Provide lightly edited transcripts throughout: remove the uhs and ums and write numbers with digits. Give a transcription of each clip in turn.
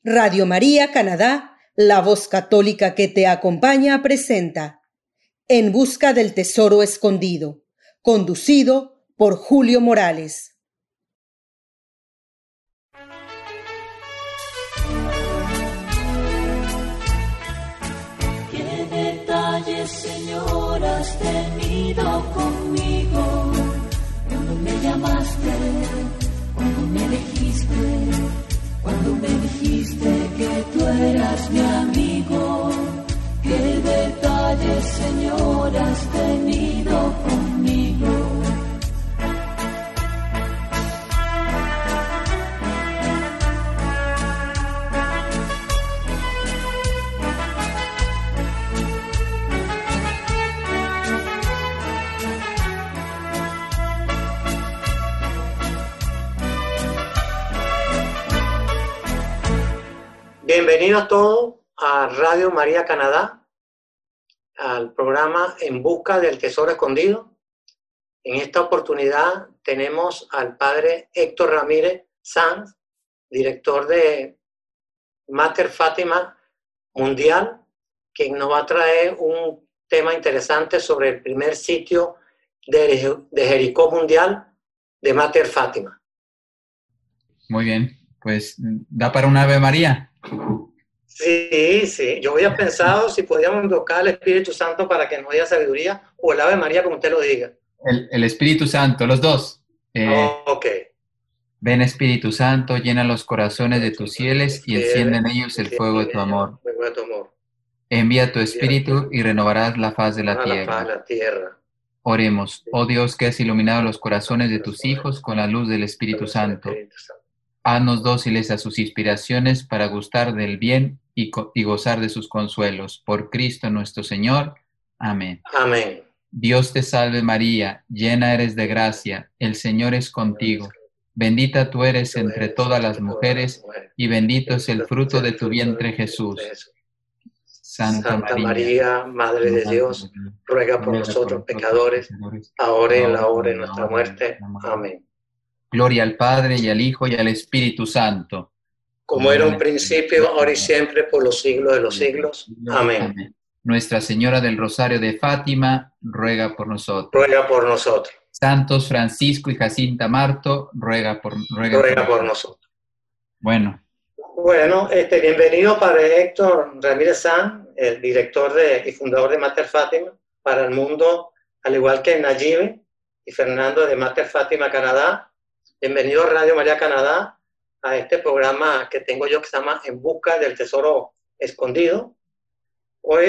Radio María Canadá, la voz católica que te acompaña, presenta En busca del tesoro escondido, conducido por Julio Morales. Qué detalles, Señor, has tenido conmigo, cuando me llamaste, cuando me elegiste, cuando me dijiste que tú eras mi amigo. Qué detalles, Señor, has tenido conmigo. Bienvenidos todos a Radio María Canadá, al programa En Busca del Tesoro Escondido. En esta oportunidad tenemos al padre Héctor Ramírez Sanz, director de Mater Fátima Mundial, quien nos va a traer un tema interesante sobre el primer sitio de Jericó Mundial de Mater Fátima. Muy bien, pues da para un Ave María. Sí, yo había pensado si podíamos invocar al Espíritu Santo para que nos dé sabiduría, o el Ave María, como usted lo diga. El Espíritu Santo, los dos. Ok. Ven Espíritu Santo, llena los corazones de tus fieles y enciende en ellos el fuego de tu amor. Envía tu Espíritu y renovarás la faz de la tierra. Oremos, oh Dios que has iluminado los corazones de tus hijos con la luz del Espíritu Santo. Haznos dóciles a sus inspiraciones para gustar del bien y gozar de sus consuelos. Por Cristo nuestro Señor. Amén. Amén. Dios te salve María, llena eres de gracia, el Señor es contigo. Bendita tú eres entre todas las mujeres y bendito es el fruto de tu vientre Jesús. Santa María, Madre de Dios, ruega por nosotros pecadores, ahora y en la hora de nuestra muerte. Amén. Gloria al Padre, y al Hijo, y al Espíritu Santo. Como era un principio, ahora y siempre, por los siglos de los siglos. Amén. Nuestra Señora del Rosario de Fátima, ruega por nosotros. Ruega por nosotros. Santos Francisco y Jacinta Marto, ruega por nosotros. Bueno, bienvenido Padre Héctor Ramírez Sanz, el director y fundador de Mater Fátima para el mundo, al igual que Nayib y Fernando de Mater Fátima Canadá. Bienvenido a Radio María Canadá, a este programa que tengo yo que se llama En Busca del Tesoro Escondido. Hoy,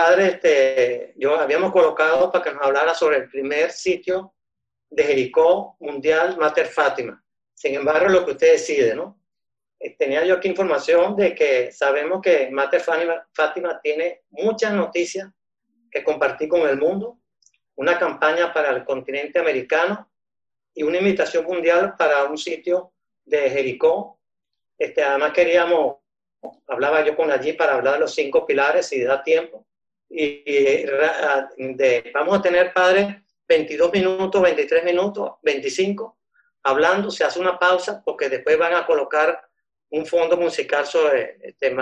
yo habíamos colocado para que nos hablara sobre el primer sitio de Jericó Mundial Mater Fátima. Sin embargo, lo que usted decide, ¿no? Tenía yo aquí información de que sabemos que Mater Fátima tiene muchas noticias que compartir con el mundo, una campaña para el continente americano y una invitación mundial para un sitio de Jericó. Además hablaba yo con allí para hablar de los 5 pilares, si da tiempo. Vamos a tener, padre, 22 minutos, 23 minutos, 25, hablando. Se hace una pausa porque después van a colocar un fondo musical sobre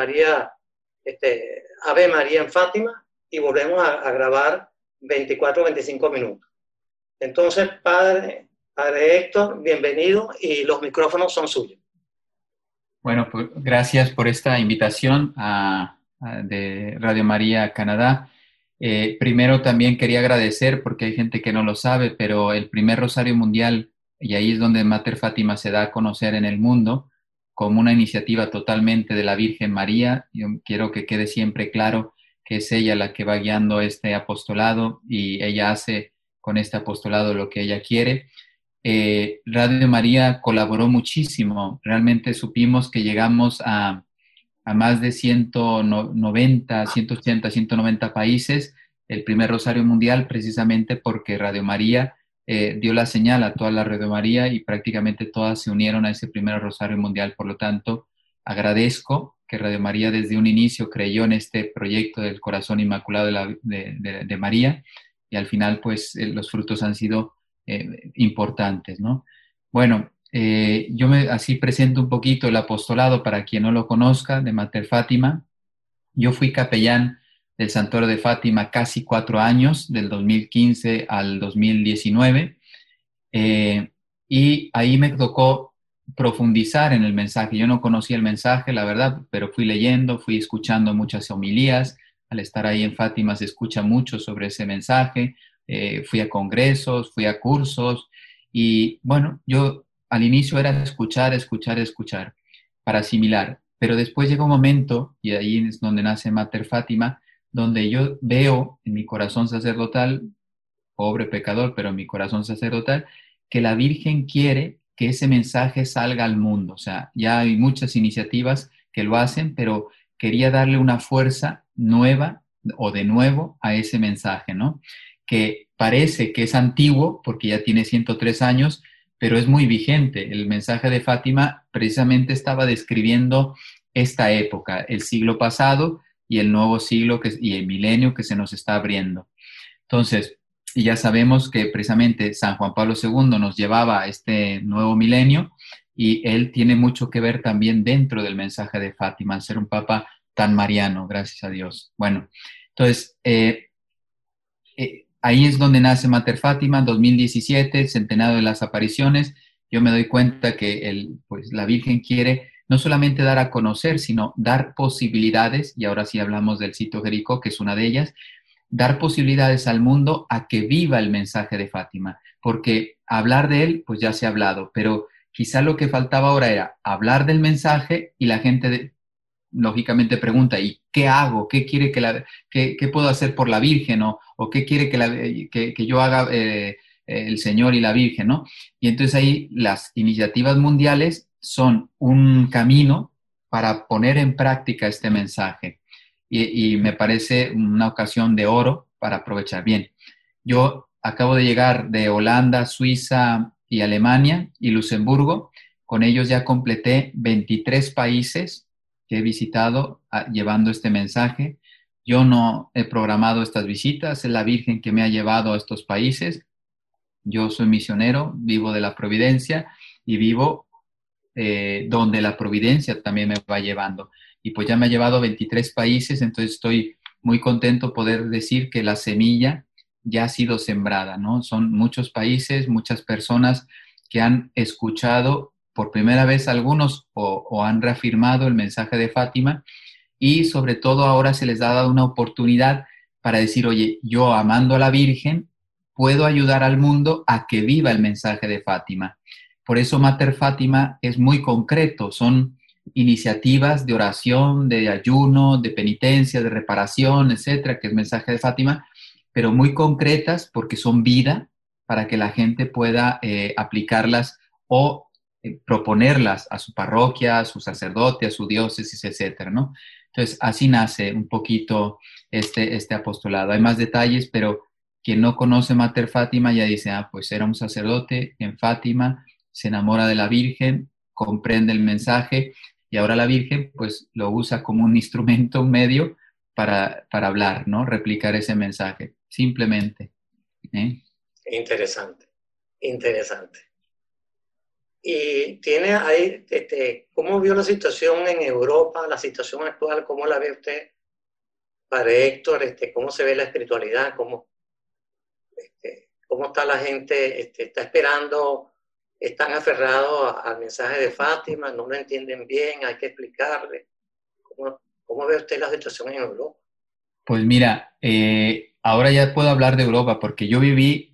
Ave María en Fátima y volvemos a grabar 24, 25 minutos. Entonces, Padre Héctor, bienvenido y los micrófonos son suyos. Bueno, pues gracias por esta invitación de Radio María Canadá. Primero también quería agradecer, porque hay gente que no lo sabe, pero el primer Rosario Mundial, y ahí es donde Mater Fátima se da a conocer en el mundo, como una iniciativa totalmente de la Virgen María. Yo quiero que quede siempre claro que es ella la que va guiando este apostolado y ella hace con este apostolado lo que ella quiere. Radio María colaboró muchísimo. Realmente supimos que llegamos a más de 190, 180, 190 países, el primer Rosario Mundial, precisamente porque Radio María dio la señal a toda la Radio María y prácticamente todas se unieron a ese primer Rosario Mundial. Por lo tanto, agradezco que Radio María desde un inicio creyó en este proyecto del Corazón Inmaculado de María, y al final pues los frutos han sido importantes, ¿no? Bueno, yo así presento un poquito el apostolado para quien no lo conozca, de Mater Fátima. Yo fui capellán del Santuario de Fátima casi 4 años, del 2015 al 2019, y ahí me tocó profundizar en el mensaje. Yo no conocía el mensaje, la verdad, pero fui leyendo, fui escuchando muchas homilías. Al estar ahí en Fátima se escucha mucho sobre ese mensaje. Fui a congresos, fui a cursos, y bueno, yo al inicio era escuchar, escuchar, escuchar para asimilar, pero después llega un momento, y ahí es donde nace Mater Fátima, donde yo veo en mi corazón sacerdotal, pobre pecador, pero en mi corazón sacerdotal, que la Virgen quiere que ese mensaje salga al mundo. O sea, ya hay muchas iniciativas que lo hacen, pero quería darle una fuerza nueva o de nuevo a ese mensaje, ¿no? Que parece que es antiguo porque ya tiene 103 años, pero es muy vigente. El mensaje de Fátima precisamente estaba describiendo esta época, el siglo pasado y el nuevo siglo y el milenio que se nos está abriendo. Entonces, y ya sabemos que precisamente San Juan Pablo II nos llevaba a este nuevo milenio, y él tiene mucho que ver también dentro del mensaje de Fátima, al ser un papa tan mariano, gracias a Dios. Bueno, entonces, ahí es donde nace Mater Fátima, 2017, el centenario de las apariciones. Yo me doy cuenta que pues, la Virgen quiere no solamente dar a conocer, sino dar posibilidades, y ahora sí hablamos del sitio Jericó, que es una de ellas, dar posibilidades al mundo a que viva el mensaje de Fátima, porque hablar de él, pues ya se ha hablado, pero quizá lo que faltaba ahora era hablar del mensaje, y la gente lógicamente pregunta, ¿y qué hago? ¿Qué quiere qué puedo hacer por la Virgen? ¿O qué quiere que yo haga el Señor y la Virgen, ¿no? Y entonces ahí las iniciativas mundiales son un camino para poner en práctica este mensaje. Y me parece una ocasión de oro para aprovechar. Bien, yo acabo de llegar de Holanda, Suiza y Alemania y Luxemburgo. Con ellos ya completé 23 países que he visitado llevando este mensaje. Yo no he programado estas visitas, es la Virgen que me ha llevado a estos países. Yo soy misionero, vivo de la providencia y vivo donde la providencia también me va llevando. Y pues ya me ha llevado a 23 países, entonces estoy muy contento poder decir que la semilla ya ha sido sembrada, ¿no? Son muchos países, muchas personas que han escuchado por primera vez algunos o han reafirmado el mensaje de Fátima, y sobre todo ahora se les ha dado una oportunidad para decir, oye, yo amando a la Virgen puedo ayudar al mundo a que viva el mensaje de Fátima. Por eso Mater Fátima es muy concreto, son iniciativas de oración, de ayuno, de penitencia, de reparación, etcétera, que es mensaje de Fátima, pero muy concretas porque son vida para que la gente pueda aplicarlas o proponerlas a su parroquia, a su sacerdote, a su diócesis, etcétera, ¿no? Entonces, así nace un poquito este apostolado. Hay más detalles, pero quien no conoce Mater Fátima ya dice, pues era un sacerdote en Fátima, se enamora de la Virgen, comprende el mensaje, y ahora la Virgen pues lo usa como un instrumento, un medio para hablar, ¿no? Replicar ese mensaje, simplemente. Interesante, interesante. Y tiene ahí, ¿cómo vio la situación en Europa, la situación actual? ¿Cómo la ve usted, Padre Héctor? ¿Cómo se ve la espiritualidad? ¿Cómo está la gente? ¿Está esperando? ¿Están aferrados al mensaje de Fátima? ¿No lo entienden bien? ¿Hay que explicarle? ¿Cómo ve usted la situación en Europa? Pues mira, ahora ya puedo hablar de Europa porque yo viví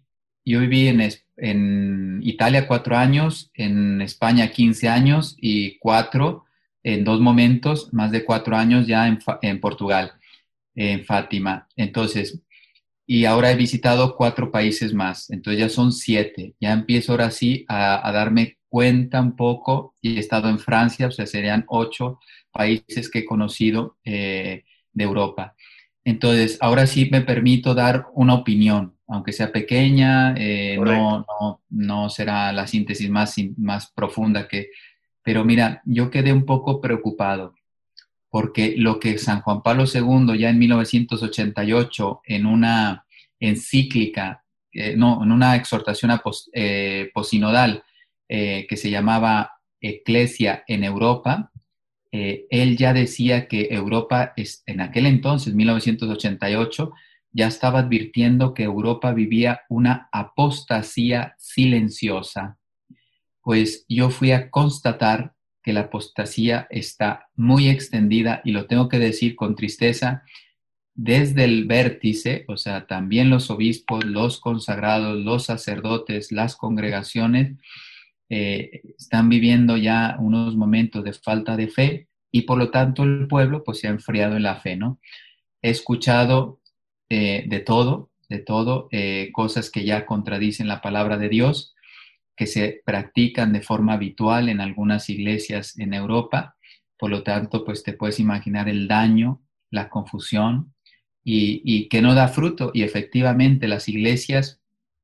en Italia 4 años, en España 15 años y 4 en 2 momentos, más de 4 años ya en Portugal, en Fátima. Entonces, y ahora he visitado 4 países más, entonces ya son 7. Ya empiezo ahora sí a darme cuenta un poco, y he estado en Francia, o sea, serían 8 países que he conocido de Europa. Entonces, ahora sí me permito dar una opinión, aunque sea pequeña, no será la síntesis más profunda pero mira, yo quedé un poco preocupado porque lo que San Juan Pablo II ya en 1988 en una encíclica, en una exhortación posinodal, que se llamaba Eclesia en Europa, él ya decía que Europa, en aquel entonces, 1988, ya estaba advirtiendo que Europa vivía una apostasía silenciosa. Pues yo fui a constatar que la apostasía está muy extendida y lo tengo que decir con tristeza, desde el vértice, o sea, también los obispos, los consagrados, los sacerdotes, las congregaciones, están viviendo ya unos momentos de falta de fe y por lo tanto el pueblo pues se ha enfriado en la fe, ¿no? He escuchado de todo, cosas que ya contradicen la palabra de Dios, que se practican de forma habitual en algunas iglesias en Europa. Por lo tanto, pues te puedes imaginar el daño, la confusión y que no da fruto. Y efectivamente las iglesias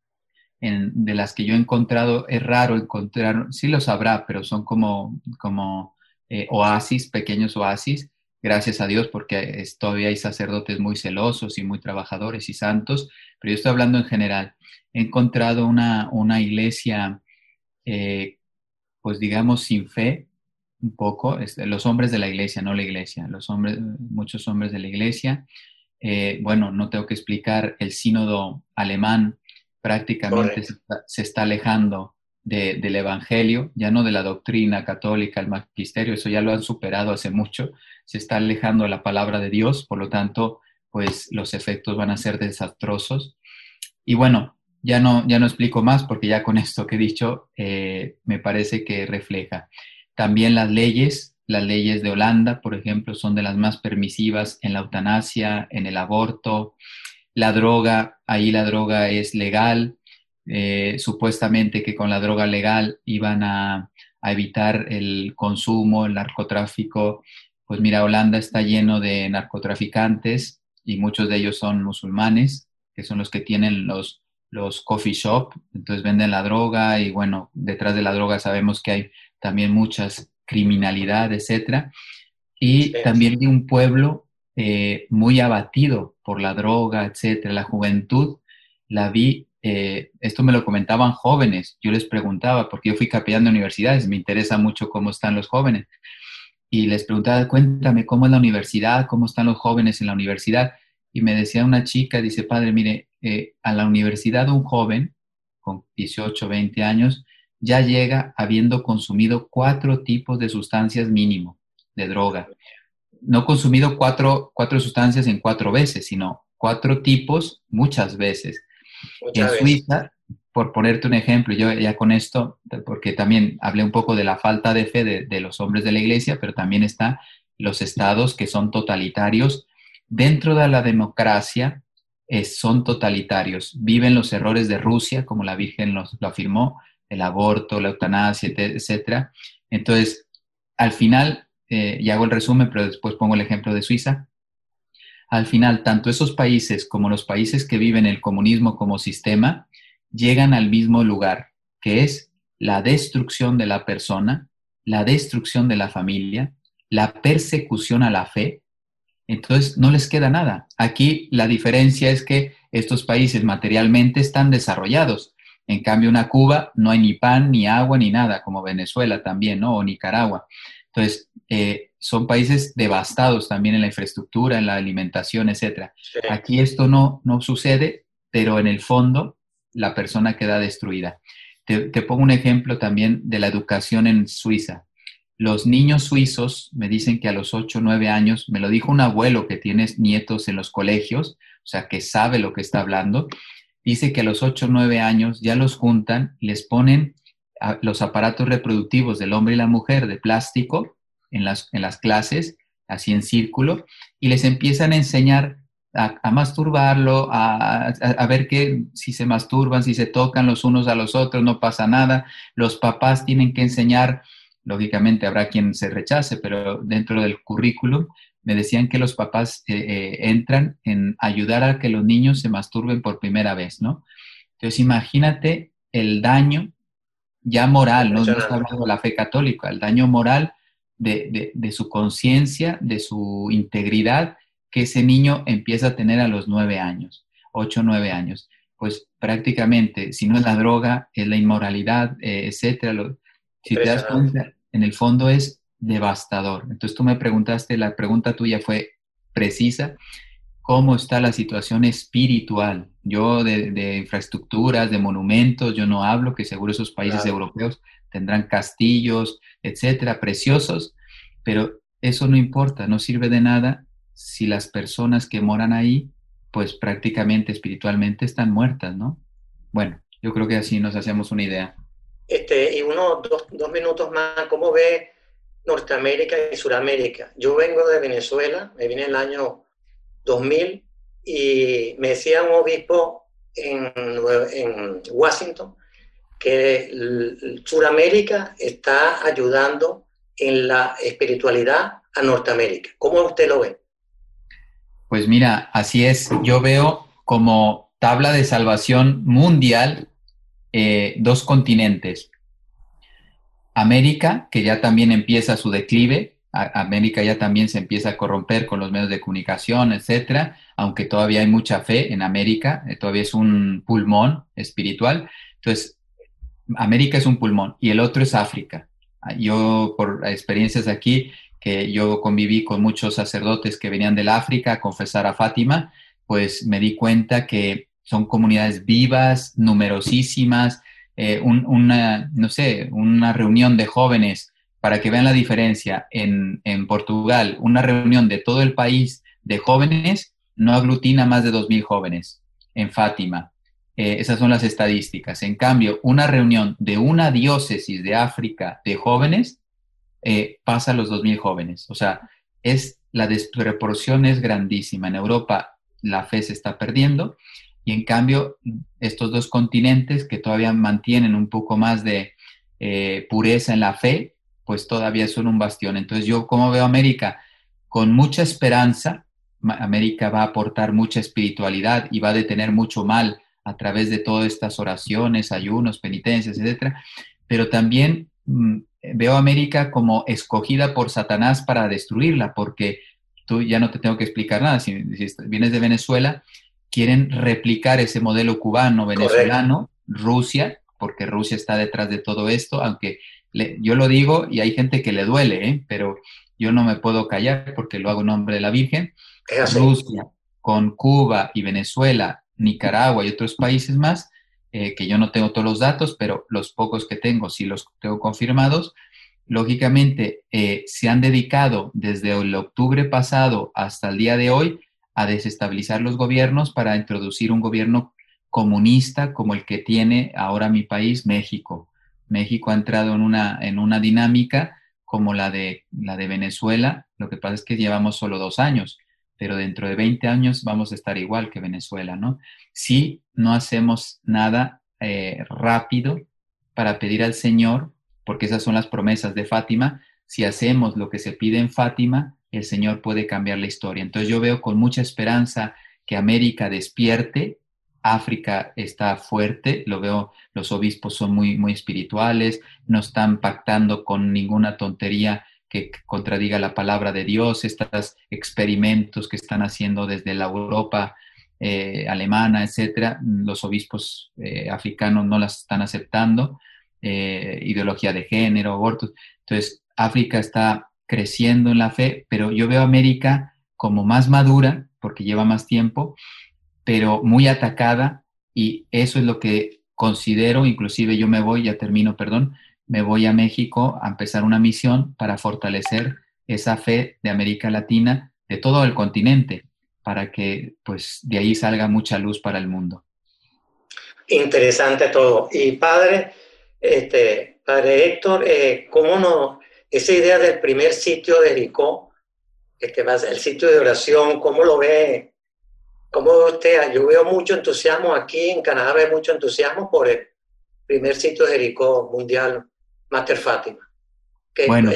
de las que yo he encontrado, es raro encontrar, sí los habrá, pero son como oasis, pequeños oasis, gracias a Dios, porque todavía hay sacerdotes muy celosos y muy trabajadores y santos, pero yo estoy hablando en general. He encontrado una iglesia, pues digamos, sin fe, un poco, los hombres de la iglesia, no la iglesia, muchos hombres de la iglesia. Bueno, no tengo que explicar, el sínodo alemán prácticamente se está alejando del evangelio, ya no de la doctrina católica, el magisterio, eso ya lo han superado hace mucho, se está alejando de la palabra de Dios, por lo tanto, pues los efectos van a ser desastrosos. Y bueno, ya no explico más porque ya con esto que he dicho me parece que refleja. También las leyes de Holanda, por ejemplo, son de las más permisivas en la eutanasia, en el aborto. La droga, ahí la droga es legal. Supuestamente que con la droga legal iban a evitar el consumo, el narcotráfico. Pues mira, Holanda está lleno de narcotraficantes y muchos de ellos son musulmanes, que son los que tienen los coffee shop, entonces venden la droga y bueno, detrás de la droga sabemos que hay también muchas criminalidad, etcétera. Y sí, también vi un pueblo muy abatido por la droga, etcétera. La juventud la vi, esto me lo comentaban jóvenes, yo les preguntaba, porque yo fui capellán de universidades, me interesa mucho cómo están los jóvenes, y les preguntaba, cuéntame, ¿cómo es la universidad? ¿Cómo están los jóvenes en la universidad? Y me decía una chica, dice, padre, mire, a la universidad un joven con 18, 20 años ya llega habiendo consumido 4 tipos de sustancias mínimo de droga. No consumido 4 sustancias en 4 veces, sino 4 tipos muchas veces. En Suiza, por ponerte un ejemplo, yo ya con esto, porque también hablé un poco de la falta de fe de los hombres de la iglesia, pero también están los estados que son totalitarios. Dentro de la democracia son totalitarios. Viven los errores de Rusia, como la Virgen lo afirmó, el aborto, la eutanasia, etcétera. Entonces, al final, y hago el resumen, pero después pongo el ejemplo de Suiza. Al final, tanto esos países como los países que viven el comunismo como sistema llegan al mismo lugar, que es la destrucción de la persona, la destrucción de la familia, la persecución a la fe. Entonces, no les queda nada. Aquí la diferencia es que estos países materialmente están desarrollados. En cambio, en Cuba no hay ni pan, ni agua, ni nada, como Venezuela también, ¿no? O Nicaragua. Entonces, son países devastados también en la infraestructura, en la alimentación, etc. Sí. Aquí esto no sucede, pero en el fondo la persona queda destruida. Te pongo un ejemplo también de la educación en Suiza. Los niños suizos me dicen que a los 8 o 9 años, me lo dijo un abuelo que tiene nietos en los colegios, o sea, que sabe lo que está hablando, dice que a los 8 o 9 años ya los juntan y les ponen los aparatos reproductivos del hombre y la mujer de plástico en las clases, así en círculo, y les empiezan a enseñar a masturbarlo, a ver si se masturban, si se tocan los unos a los otros, no pasa nada. Los papás tienen que enseñar. Lógicamente habrá quien se rechace, pero dentro del currículum me decían que los papás entran en ayudar a que los niños se masturben por primera vez, ¿no? Entonces imagínate el daño ya moral, no está hablando de la fe católica, el daño moral de su conciencia, de su integridad, que ese niño empieza a tener a los 9 años, 8 o 9 años. pues prácticamente, si no es la droga, es la inmoralidad, etcétera. Si te das Impresionante. cuenta, en el fondo es devastador. Entonces tú me preguntaste, la pregunta tuya fue precisa, ¿cómo está la situación espiritual? Yo de infraestructuras, de monumentos, yo no hablo, que seguro esos países Claro. europeos tendrán castillos, etcétera, preciosos, pero eso no importa, no sirve de nada si las personas que moran ahí, pues prácticamente espiritualmente están muertas, ¿no? Bueno, yo creo que así nos hacemos una idea. Y dos minutos más, ¿cómo ve Norteamérica y Suramérica? Yo vengo de Venezuela, me vine en el año 2000 y me decía un obispo en Washington que Suramérica está ayudando en la espiritualidad a Norteamérica. ¿Cómo usted lo ve? Pues mira, así es. Yo veo como tabla de salvación mundial dos continentes. América, que ya también empieza su declive, América ya también se empieza a corromper con los medios de comunicación, etcétera, aunque todavía hay mucha fe en América, todavía es un pulmón espiritual. Entonces, América es un pulmón y el otro es África. Yo, por experiencias aquí, que yo conviví con muchos sacerdotes que venían del África a confesar a Fátima, pues me di cuenta que son comunidades vivas, numerosísimas, no sé, una reunión de jóvenes para que vean la diferencia en Portugal, una reunión de todo el país de jóvenes no aglutina más de 2,000 jóvenes. En Fátima, esas son las estadísticas. En cambio, una reunión de una diócesis de África de jóvenes pasa a los 2,000 jóvenes. O sea, la desproporción es grandísima. En Europa la fe se está perdiendo y en cambio estos dos continentes que todavía mantienen un poco más de pureza en la fe, pues todavía son un bastión. Entonces yo, como veo América, con mucha esperanza, América va a aportar mucha espiritualidad y va a detener mucho mal a través de todas estas oraciones, ayunos, penitencias, etcétera, pero también veo a América como escogida por Satanás para destruirla, porque tú ya no te tengo que explicar nada, si vienes de Venezuela, quieren replicar ese modelo cubano, Correcto. venezolano, Rusia, porque Rusia está detrás de todo esto, aunque yo lo digo y hay gente que le duele, pero yo no me puedo callar porque lo hago en nombre de la Virgen. Es así. Rusia con Cuba y Venezuela, Nicaragua y otros países más, que yo no tengo todos los datos, pero los pocos que tengo sí los tengo confirmados, lógicamente se han dedicado desde el octubre pasado hasta el día de hoy a desestabilizar los gobiernos para introducir un gobierno comunista como el que tiene ahora mi país, México. México ha entrado en una dinámica como la de Venezuela. Lo que pasa es que llevamos solo 2 años, pero dentro de 20 años vamos a estar igual que Venezuela, ¿no? Si no hacemos nada rápido para pedir al Señor, porque esas son las promesas de Fátima, si hacemos lo que se pide en Fátima, el Señor puede cambiar la historia. Entonces yo veo con mucha esperanza que América despierte, África está fuerte, lo veo, los obispos son muy, muy espirituales, no están pactando con ninguna tontería que contradiga la palabra de Dios, estos experimentos que están haciendo desde la Europa alemana, etcétera, los obispos africanos no las están aceptando, ideología de género, abortos. Entonces, África está creciendo en la fe, pero yo veo a América como más madura, porque lleva más tiempo, pero muy atacada, y eso es lo que considero, inclusive yo me voy, ya termino, perdón, me voy a México a empezar una misión para fortalecer esa fe de América Latina, de todo el continente, para que pues de ahí salga mucha luz para el mundo. Interesante todo. Y padre Héctor, ¿cómo no? Esa idea del primer sitio de Jericó, el sitio de oración, ¿cómo lo ve? ¿Cómo ve usted? Yo veo mucho entusiasmo aquí en Canadá, veo mucho entusiasmo por el primer sitio de Jericó mundial, Mater Fátima. Bueno,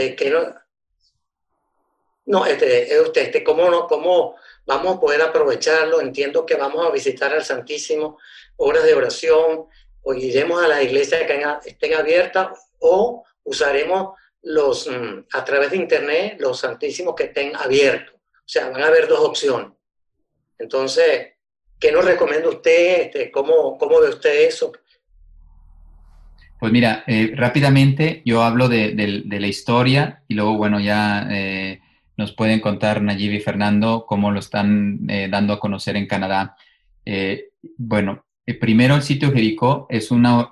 ¿Cómo vamos a poder aprovecharlo? Entiendo que vamos a visitar al Santísimo, horas de oración, o iremos a las iglesias que estén abiertas, o usaremos a través de internet los Santísimos que estén abiertos. O sea, van a haber dos opciones. Entonces, ¿Qué nos recomienda usted? ¿Cómo ve usted eso? Pues mira, rápidamente yo hablo de la historia y luego, bueno, ya nos pueden contar Nayib y Fernando cómo lo están dando a conocer en Canadá. Bueno, primero el sitio Jericó es una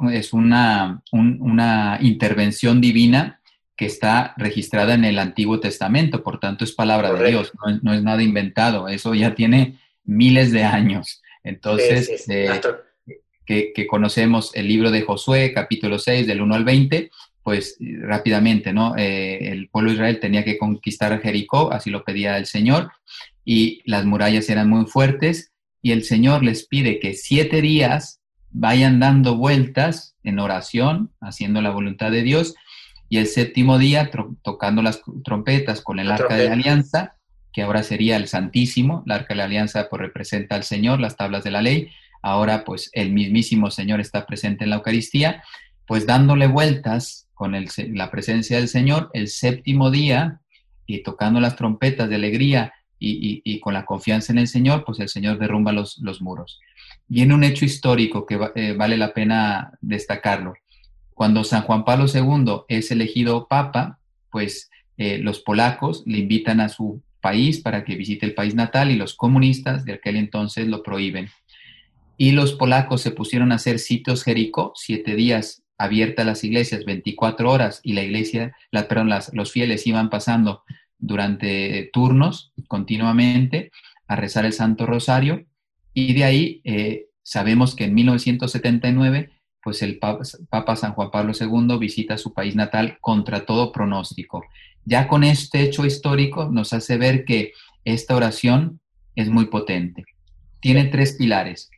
intervención divina que está registrada en el Antiguo Testamento, por tanto es palabra de Dios, no es nada inventado, eso ya tiene miles de años. Entonces, sí. que conocemos el libro de Josué, capítulo 6, del 1 al 20, pues rápidamente, ¿no? El pueblo de Israel tenía que conquistar Jericó, así lo pedía el Señor, y las murallas eran muy fuertes, y el Señor les pide que 7 días vayan dando vueltas en oración, haciendo la voluntad de Dios, y el 7º día tocando las trompetas con el arca de la alianza, que ahora sería el Santísimo. El arca de la alianza pues representa al Señor, las tablas de la ley. Ahora pues el mismísimo Señor está presente en la Eucaristía, pues dándole vueltas con la presencia del Señor el 7º día y tocando las trompetas de alegría y con la confianza en el Señor, pues el Señor derrumba los muros. Viene un hecho histórico que vale la pena destacarlo. Cuando San Juan Pablo II es elegido papa, pues los polacos le invitan a su país para que visite el país natal y los comunistas de aquel entonces lo prohíben. Y los polacos se pusieron a hacer sitios Jericó, 7 días abiertas las iglesias, 24 horas, y los fieles iban pasando durante turnos continuamente a rezar el Santo Rosario, y de ahí sabemos que en 1979 pues el Papa San Juan Pablo II visita su país natal contra todo pronóstico. Ya con este hecho histórico nos hace ver que esta oración es muy potente. Tiene 3 pilares.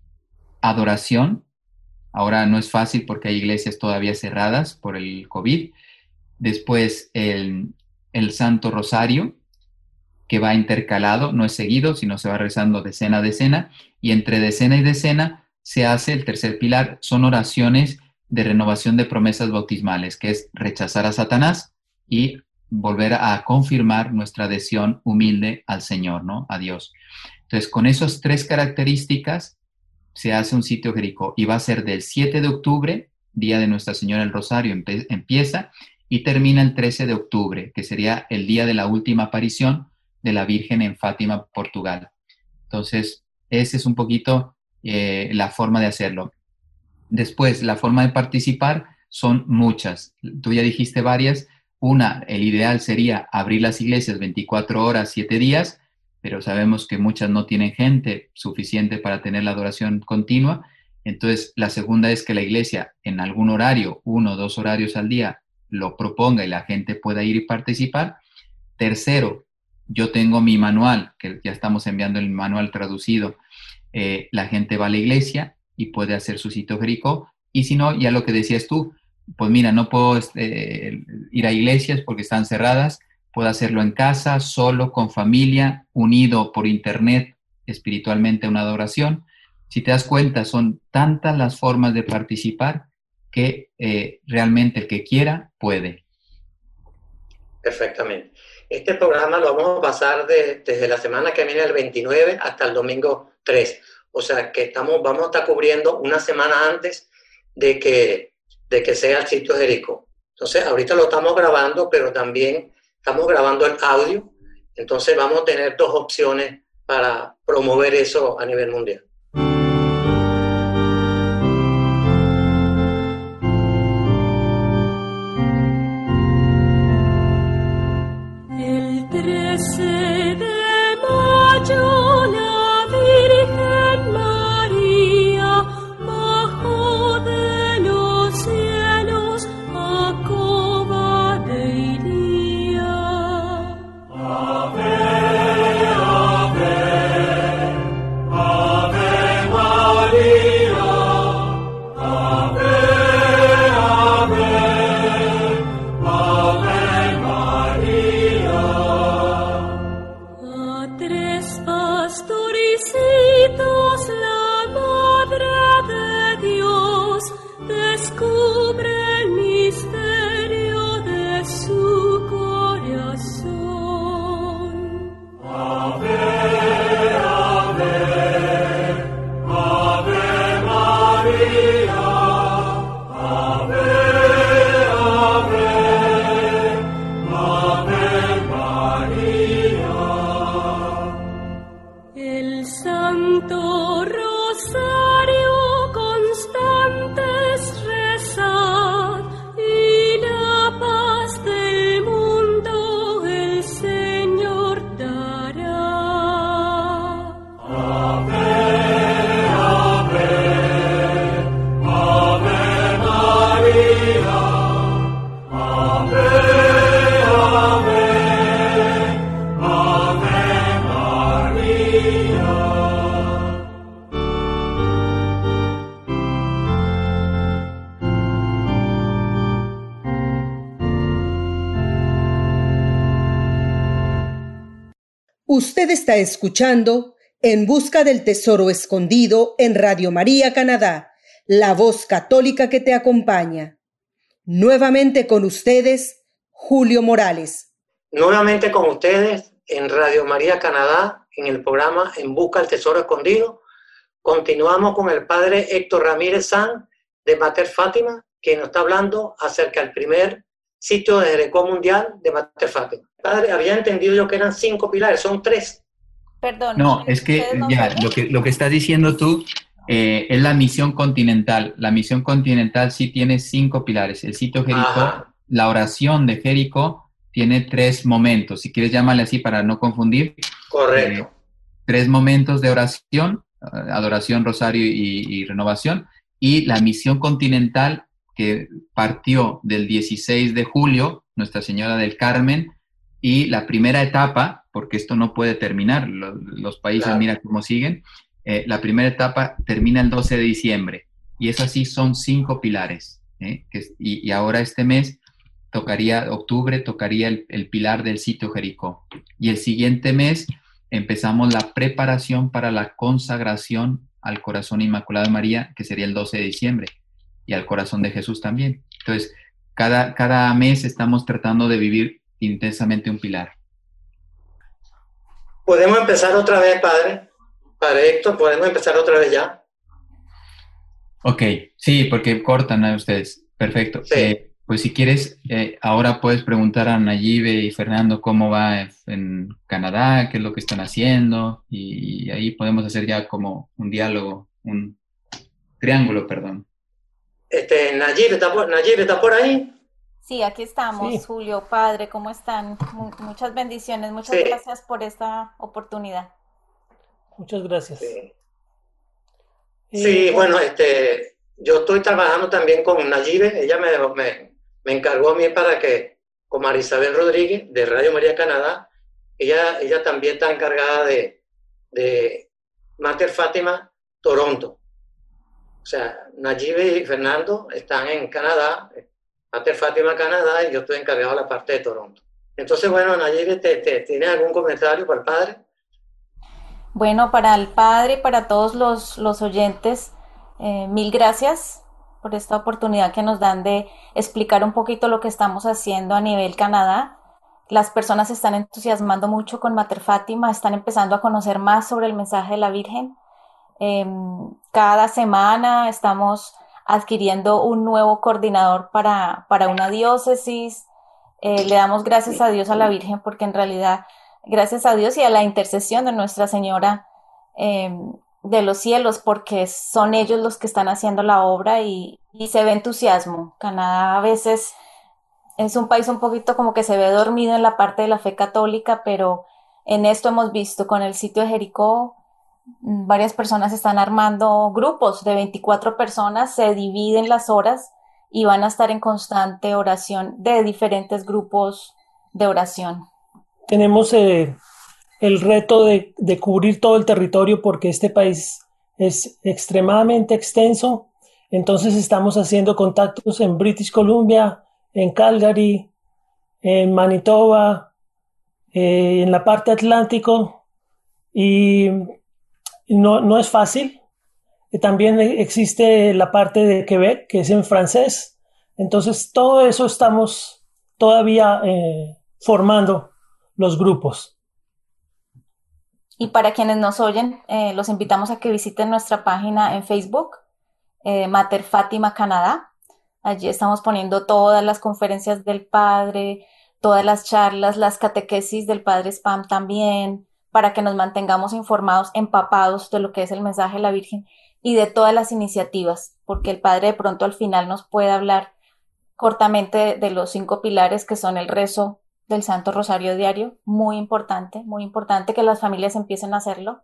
Adoración, ahora no es fácil porque hay iglesias todavía cerradas por el COVID. Después el Santo Rosario, que va intercalado, no es seguido, sino se va rezando decena a decena, y entre decena y decena se hace el 3er pilar, son oraciones de renovación de promesas bautismales, que es rechazar a Satanás y volver a confirmar nuestra adhesión humilde al Señor, ¿no? A Dios. Entonces, con esas 3 características se hace un sitio Jericó, y va a ser del 7 de octubre, día de Nuestra Señora del Rosario, empieza y termina el 13 de octubre, que sería el día de la última aparición de la Virgen en Fátima, Portugal. Entonces, ese es un poquito la forma de hacerlo. Después, la forma de participar son muchas. Tú ya dijiste varias. Una, el ideal sería abrir las iglesias 24 horas, 7 días, pero sabemos que muchas no tienen gente suficiente para tener la adoración continua. Entonces, la segunda es que la iglesia en algún horario, 1 o 2 horarios al día, lo proponga y la gente pueda ir y participar. Tercero, yo tengo mi manual, que ya estamos enviando el manual traducido. La gente va a la iglesia y puede hacer su sitio Jericó, y si no, ya lo que decías tú, pues mira, no puedo ir a iglesias porque están cerradas, puedo hacerlo en casa, solo, con familia, unido por internet espiritualmente a una adoración. Si te das cuenta, son tantas las formas de participar que realmente el que quiera puede. Perfectamente. Este programa lo vamos a pasar desde la semana que viene, el 29, hasta el domingo 3. O sea que vamos a estar cubriendo una semana antes de que sea el sitio Jericó. Entonces, ahorita lo estamos grabando, pero también estamos grabando el audio. Entonces, vamos a tener 2 opciones para promover eso a nivel mundial. El 13 de mayo la Virgen María bajó de los cielos a Cova de Iría. Ave, ave, ave María, ave, ave, ave María. A 3 Usted está escuchando En Busca del Tesoro Escondido en Radio María Canadá, la voz católica que te acompaña. Nuevamente con ustedes, Julio Morales. Nuevamente con ustedes en Radio María Canadá, en el programa En Busca del Tesoro Escondido. Continuamos con el padre Héctor Ramírez Sanz de Mater Fátima, que nos está hablando acerca del primer sitio de Jericó mundial de Mater Fátima. Padre, había entendido yo que eran 5 pilares, son 3. Perdón. No, es que ya lo que estás diciendo tú es la misión continental. La misión continental sí tiene 5 pilares. El sitio Jericó, Ajá. la oración de Jericó tiene 3 momentos. Si quieres llamarle así para no confundir. Correcto. 3 momentos de oración, adoración, rosario y renovación. Y la misión continental que partió del 16 de julio, Nuestra Señora del Carmen, y la primera etapa, porque esto no puede terminar, los países Claro. mira cómo siguen, la primera etapa termina el 12 de diciembre, y es así, son 5 pilares, y ahora este mes octubre tocaría el pilar del sitio Jericó, y el siguiente mes empezamos la preparación para la consagración al Corazón Inmaculado de María, que sería el 12 de diciembre, y al Corazón de Jesús también. Entonces, cada mes estamos tratando de vivir intensamente un pilar. ¿Podemos empezar otra vez, padre? Padre Héctor, ¿podemos empezar otra vez ya? Ok, sí, porque cortan a ustedes. Perfecto. Sí. Pues si quieres, ahora puedes preguntar a Nayibe y Fernando cómo va en Canadá, qué es lo que están haciendo, y ahí podemos hacer ya como un diálogo, un triángulo, perdón. Nayib ¿está por ahí? Sí, aquí estamos, Sí. Julio, padre, ¿cómo están? Muchas bendiciones, muchas Sí. gracias por esta oportunidad. Muchas gracias. Sí. Sí, bueno, yo estoy trabajando también con Nayibe. Ella me encargó a mí para que, con Marisabel Rodríguez, de Radio María Canadá, ella también está encargada de Mater Fátima Toronto. O sea, Nayibe y Fernando están en Canadá, Mater Fátima Canadá, y yo estoy encargado de la parte de Toronto. Entonces, bueno, Nayibe, ¿tienes algún comentario para el padre? Bueno, para el padre y para todos los oyentes, mil gracias por esta oportunidad que nos dan de explicar un poquito lo que estamos haciendo a nivel Canadá. Las personas se están entusiasmando mucho con Mater Fátima, están empezando a conocer más sobre el mensaje de la Virgen. Cada semana estamos adquiriendo un nuevo coordinador para una diócesis. Le damos gracias a Dios, a la Virgen, porque en realidad, gracias a Dios y a la intercesión de Nuestra Señora de los cielos, porque son ellos los que están haciendo la obra y se ve entusiasmo. Canadá a veces es un país un poquito como que se ve dormido en la parte de la fe católica, pero en esto hemos visto con el sitio de Jericó, varias personas están armando grupos de 24 personas, se dividen las horas y van a estar en constante oración de diferentes grupos de oración. Tenemos el reto de cubrir todo el territorio porque este país es extremadamente extenso. Entonces estamos haciendo contactos en British Columbia, en Calgary, en Manitoba, en la parte atlántico, y no es fácil. También existe la parte de Quebec, que es en francés. Entonces todo eso estamos todavía formando los grupos. Y para quienes nos oyen, los invitamos a que visiten nuestra página en Facebook, Mater Fátima Canadá. Allí estamos poniendo todas las conferencias del Padre, todas las charlas, las catequesis del Padre Spam también, para que nos mantengamos informados, empapados de lo que es el mensaje de la Virgen y de todas las iniciativas, porque el Padre de pronto al final nos puede hablar cortamente de los 5 pilares que son el rezo del Santo Rosario Diario, muy importante que las familias empiecen a hacerlo.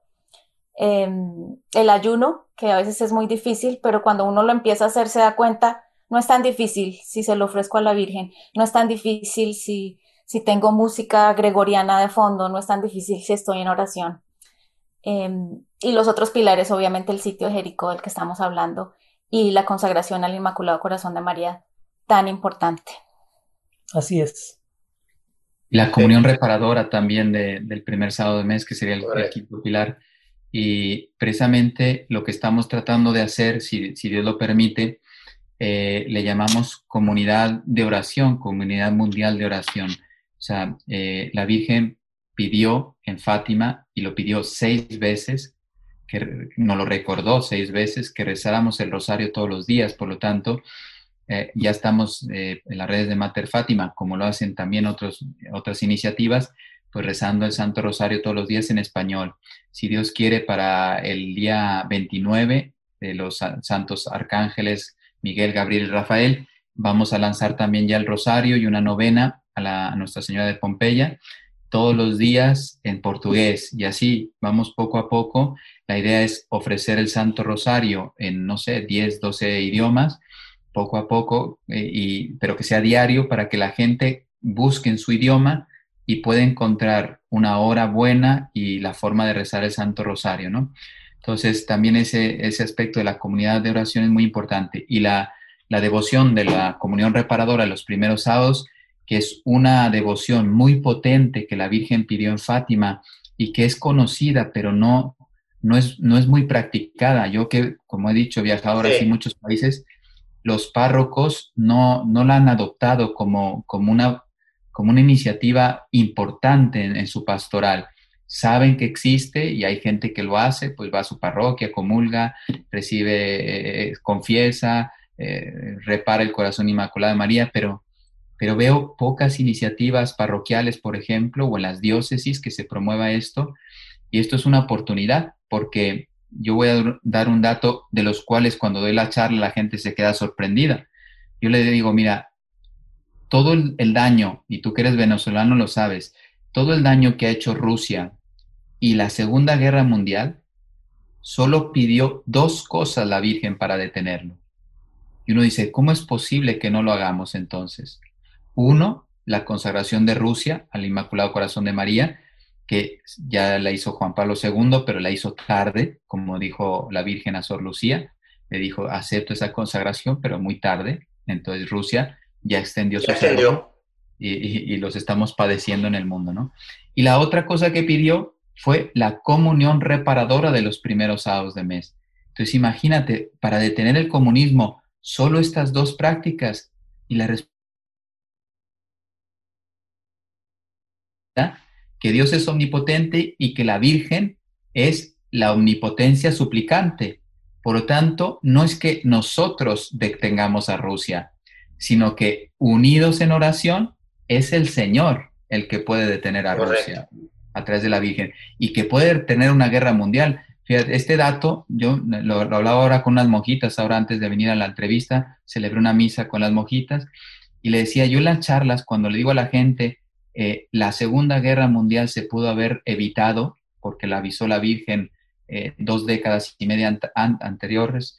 El ayuno, que a veces es muy difícil, pero cuando uno lo empieza a hacer se da cuenta, no es tan difícil si se lo ofrezco a la Virgen, no es tan difícil si tengo música gregoriana de fondo, no es tan difícil si estoy en oración. Y los otros pilares, obviamente el sitio de Jericó del que estamos hablando y la consagración al Inmaculado Corazón de María, tan importante. Así es. Y la comunión reparadora también del primer sábado de mes, que sería el quinto pilar. Y precisamente lo que estamos tratando de hacer, si Dios lo permite, le llamamos comunidad de oración, comunidad mundial de oración. O sea, la Virgen pidió en Fátima, y lo pidió 6 veces, que nos lo recordó 6 veces, que rezáramos el rosario todos los días. Por lo tanto, ya estamos en las redes de Mater Fátima, como lo hacen también otras iniciativas, pues rezando el Santo Rosario todos los días en español. Si Dios quiere, para el día 29 de los santos arcángeles Miguel, Gabriel y Rafael, vamos a lanzar también ya el rosario y una novena a Nuestra Señora de Pompeya, todos los días en portugués, y así vamos poco a poco. La idea es ofrecer el Santo Rosario en, no sé, 10, 12 idiomas, poco a poco, pero que sea diario, para que la gente busque en su idioma y pueda encontrar una hora buena y la forma de rezar el Santo Rosario, ¿no? Entonces, también ese aspecto de la comunidad de oración es muy importante. Y la devoción de la comunión reparadora los primeros sábados, que es una devoción muy potente que la Virgen pidió en Fátima y que es conocida, pero no es muy practicada. Yo, que, como he dicho, he viajado ahora sí muchos países, los párrocos no la han adoptado como una iniciativa importante en su pastoral. Saben que existe y hay gente que lo hace, pues va a su parroquia, comulga, recibe, confiesa, repara el corazón inmaculado de María, pero veo pocas iniciativas parroquiales, por ejemplo, o en las diócesis, que se promueva esto. Y esto es una oportunidad, porque yo voy a dar un dato de los cuales cuando doy la charla la gente se queda sorprendida. Yo le digo, mira, todo el daño, y tú que eres venezolano lo sabes, todo el daño que ha hecho Rusia y la Segunda Guerra Mundial, solo pidió 2 cosas la Virgen para detenerlo. Y uno dice, ¿cómo es posible que no lo hagamos entonces? 1, la consagración de Rusia al Inmaculado Corazón de María, que ya la hizo Juan Pablo II, pero la hizo tarde, como dijo la Virgen a Sor Lucía. Le dijo, acepto esa consagración, pero muy tarde. Entonces Rusia ya extendió su cerro y los estamos padeciendo en el mundo, ¿no? Y la otra cosa que pidió fue la comunión reparadora de los primeros sábados de mes. Entonces imagínate, para detener el comunismo, solo estas 2 prácticas, y la respuesta, que Dios es omnipotente y que la Virgen es la omnipotencia suplicante. Por lo tanto, no es que nosotros detengamos a Rusia, sino que unidos en oración es el Señor el que puede detener a Rusia a través de la Virgen, y que puede detener una guerra mundial. Fíjate, este dato, yo lo hablaba ahora con unas monjitas, ahora antes de venir a la entrevista, celebré una misa con las monjitas, y le decía yo en las charlas, cuando le digo a la gente, la Segunda Guerra Mundial se pudo haber evitado, porque la avisó la Virgen 2 décadas y media anteriores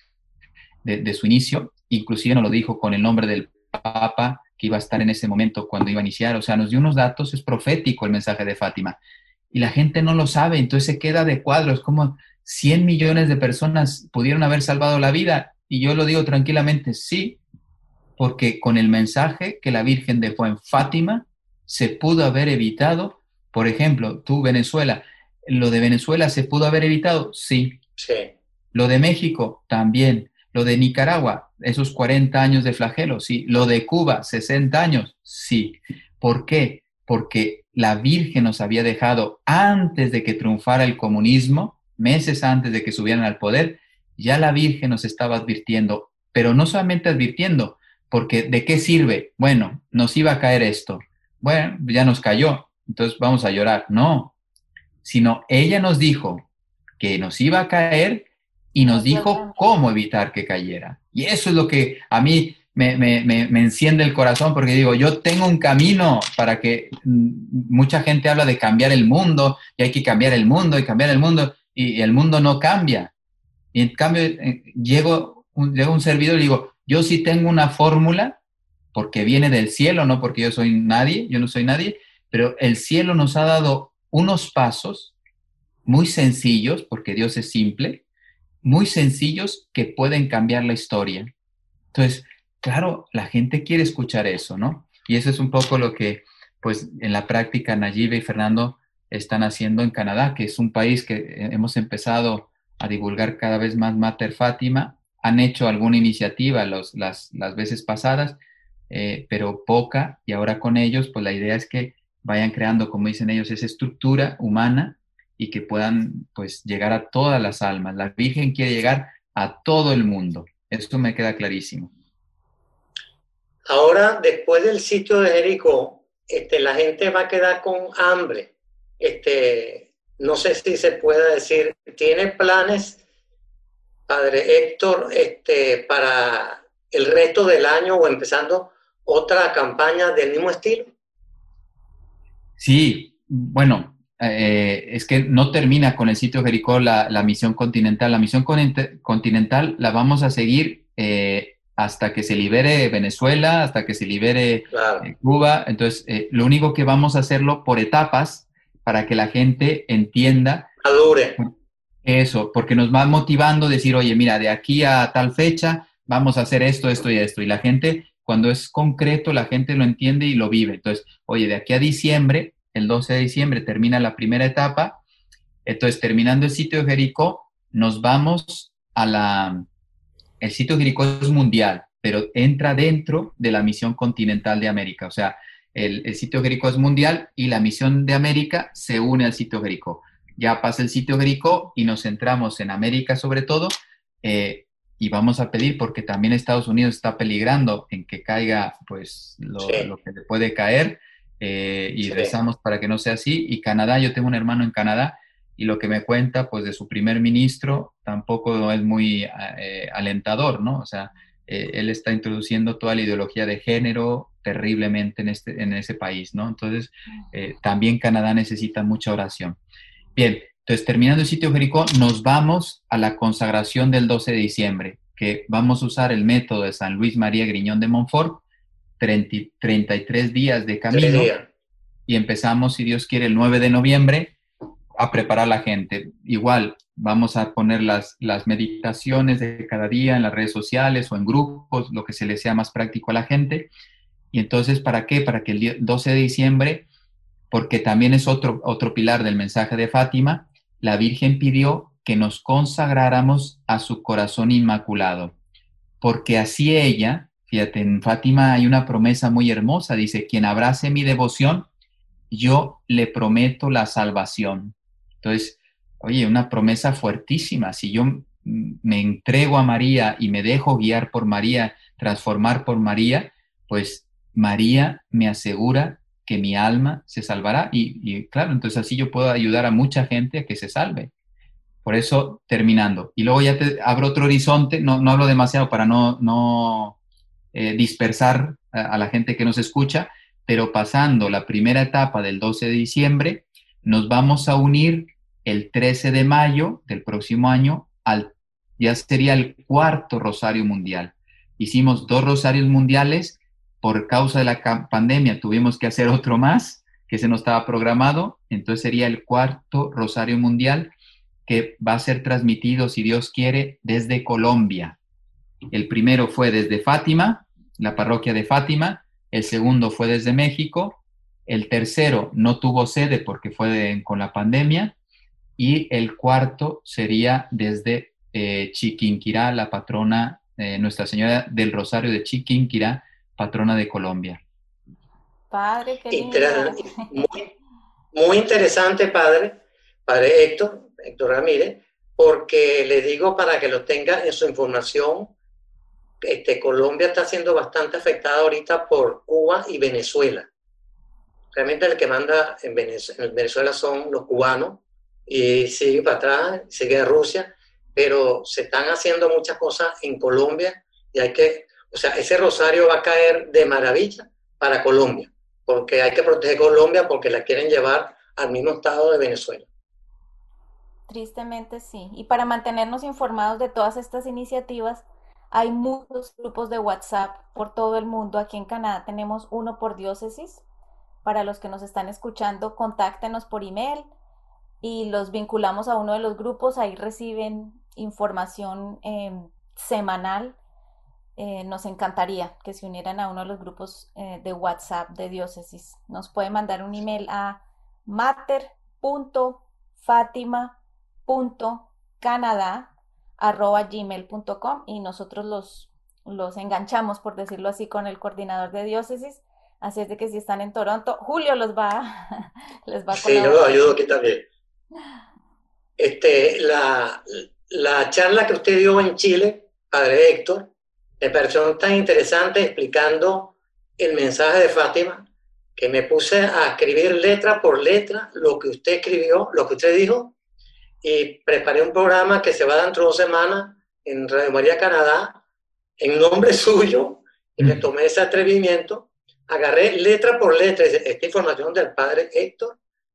de su inicio, inclusive nos lo dijo con el nombre del Papa que iba a estar en ese momento cuando iba a iniciar. O sea, nos dio unos datos, es profético el mensaje de Fátima, y la gente no lo sabe, entonces se queda de cuadros, como 100 millones de personas pudieron haber salvado la vida. Y yo lo digo tranquilamente, sí, porque con el mensaje que la Virgen dejó en Fátima se pudo haber evitado. Por ejemplo, tú, Venezuela, ¿lo de Venezuela se pudo haber evitado? Sí. Lo de México, también. Lo de Nicaragua, esos 40 años de flagelo, sí. Lo de Cuba, 60 años, sí. ¿Por qué? Porque la Virgen nos había dejado, antes de que triunfara el comunismo, meses antes de que subieran al poder, ya la Virgen nos estaba advirtiendo, pero no solamente advirtiendo, porque ¿de qué sirve? Bueno, nos iba a caer esto. Bueno, ya nos cayó, entonces vamos a llorar. No, sino ella nos dijo que nos iba a caer y nos dijo cómo evitar que cayera. Y eso es lo que a mí me enciende el corazón, porque digo, yo tengo un camino para que mucha gente habla de cambiar el mundo, y hay que cambiar el mundo y cambiar el mundo, y el mundo no cambia. Y en cambio llega un servidor y digo, yo sí tengo una fórmula, porque viene del cielo, no porque yo no soy nadie, pero el cielo nos ha dado unos pasos muy sencillos, porque Dios es simple, muy sencillos, que pueden cambiar la historia. Entonces, claro, la gente quiere escuchar eso, ¿no? Y eso es un poco lo que pues en la práctica Nayibe y Fernando están haciendo en Canadá, que es un país que hemos empezado a divulgar cada vez más Mater Fátima. Han hecho alguna iniciativa las veces pasadas, pero poca, y ahora con ellos, pues la idea es que vayan creando, como dicen ellos, esa estructura humana y que puedan pues llegar a todas las almas. La Virgen quiere llegar a todo el mundo. Esto me queda clarísimo. Ahora, después del sitio de Jericó, la gente va a quedar con hambre. No sé si se puede decir, ¿tiene planes, Padre Héctor, para el resto del año o empezando otra campaña del mismo estilo? Sí, bueno, es que no termina con el sitio Jericó la misión continental. La misión continental la vamos a seguir hasta que se libere Venezuela, hasta que se libere Claro. Cuba. Entonces, lo único que vamos a hacerlo por etapas para que la gente entienda Madure. eso, porque nos va motivando decir, oye, mira, de aquí a tal fecha vamos a hacer esto, esto y esto. Y la gente, cuando es concreto, la gente lo entiende y lo vive. Entonces, oye, de aquí a diciembre, el 12 de diciembre termina la primera etapa. Entonces, terminando el sitio de Jericó, nos vamos a el sitio de Jericó es mundial, pero entra dentro de la misión continental de América. O sea, el sitio de Jericó es mundial y la misión de América se une al sitio de Jericó. Ya pasa el sitio de Jericó y nos centramos en América sobre todo, y vamos a pedir, porque también Estados Unidos está peligrando en que caiga pues lo que le puede caer, y rezamos para que no sea así. Y Canadá, yo tengo un hermano en Canadá y lo que me cuenta pues de su primer ministro tampoco es muy alentador, ¿no? O sea, él está introduciendo toda la ideología de género terriblemente en ese país, ¿no? Entonces, también Canadá necesita mucha oración. Bien, entonces terminando el sitio Jericó, nos vamos a la consagración del 12 de diciembre, que vamos a usar el método de San Luis María Griñón de Montfort, 33 días de camino, y empezamos, si Dios quiere, el 9 de noviembre a preparar a la gente. Igual, vamos a poner las meditaciones de cada día en las redes sociales o en grupos, lo que se le sea más práctico a la gente. Y entonces, ¿para qué? Para que el 12 de diciembre, porque también es otro pilar del mensaje de Fátima, la Virgen pidió que nos consagráramos a su corazón inmaculado, porque así ella, fíjate, en Fátima hay una promesa muy hermosa, dice, quien abrace mi devoción, yo le prometo la salvación. Entonces, oye, una promesa fuertísima. Si yo me entrego a María y me dejo guiar por María, transformar por María, pues María me asegura que mi alma se salvará. Y claro, entonces así yo puedo ayudar a mucha gente a que se salve. Por eso, terminando. Y luego ya te abro otro horizonte, no hablo demasiado para no dispersar a la gente que nos escucha, pero pasando la primera etapa del 12 de diciembre, nos vamos a unir el 13 de mayo del próximo año, ya sería el cuarto Rosario Mundial. Hicimos 2 Rosarios Mundiales, por causa de la pandemia tuvimos que hacer otro más, que se nos estaba programado, entonces sería el cuarto Rosario Mundial, que va a ser transmitido, si Dios quiere, desde Colombia. El primero fue desde Fátima, la parroquia de Fátima, el segundo fue desde México, el tercero no tuvo sede porque fue con la pandemia, y el cuarto sería desde Chiquinquirá, la patrona, Nuestra Señora del Rosario de Chiquinquirá, patrona de Colombia. Padre, qué lindo. Muy interesante, padre Héctor Ramírez, porque le digo para que lo tenga en su información. Colombia está siendo bastante afectada ahorita por Cuba y Venezuela. Realmente el que manda en Venezuela son los cubanos, y sigue para atrás, sigue Rusia, pero se están haciendo muchas cosas en Colombia y ese rosario va a caer de maravilla para Colombia, porque hay que proteger Colombia porque la quieren llevar al mismo estado de Venezuela. Tristemente sí. Y para mantenernos informados de todas estas iniciativas, hay muchos grupos de WhatsApp por todo el mundo. Aquí en Canadá tenemos uno por diócesis. Para los que nos están escuchando, contáctenos por email y los vinculamos a uno de los grupos. Ahí reciben información semanal nos encantaría que se unieran a uno de los grupos de WhatsApp de diócesis. Nos puede mandar un email a mater.fatima.canadá@gmail.com y nosotros los enganchamos, por decirlo así, con el coordinador de diócesis. Así es de que si están en Toronto, Julio les va a Sí, yo colaborar. los ayudo aquí también. La charla que usted dio en Chile, padre Héctor, me pareció tan interesante explicando el mensaje de Fátima, que me puse a escribir letra por letra lo que usted escribió, lo que usted dijo, y preparé un programa que se va a dar dentro de 2 semanas en Radio María Canadá, en nombre suyo, y me tomé ese atrevimiento, agarré letra por letra esta información del padre Héctor,